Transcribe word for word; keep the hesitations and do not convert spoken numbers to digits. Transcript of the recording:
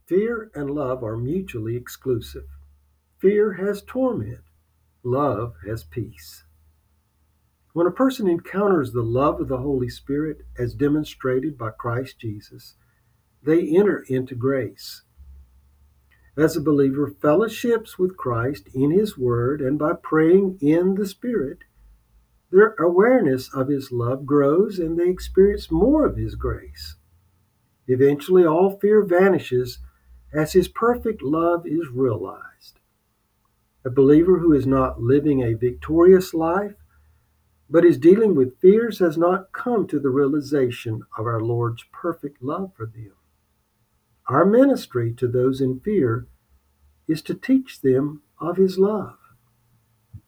Fear and love are mutually exclusive. Fear has torment, love has peace. When a person encounters the love of the Holy Spirit as demonstrated by Christ Jesus, they enter into grace. As a believer fellowships with Christ in His Word and by praying in the Spirit, their awareness of His love grows and they experience more of His grace. Eventually, all fear vanishes as His perfect love is realized. A believer who is not living a victorious life but is dealing with fears has not come to the realization of our Lord's perfect love for them. Our ministry to those in fear is to teach them of His love.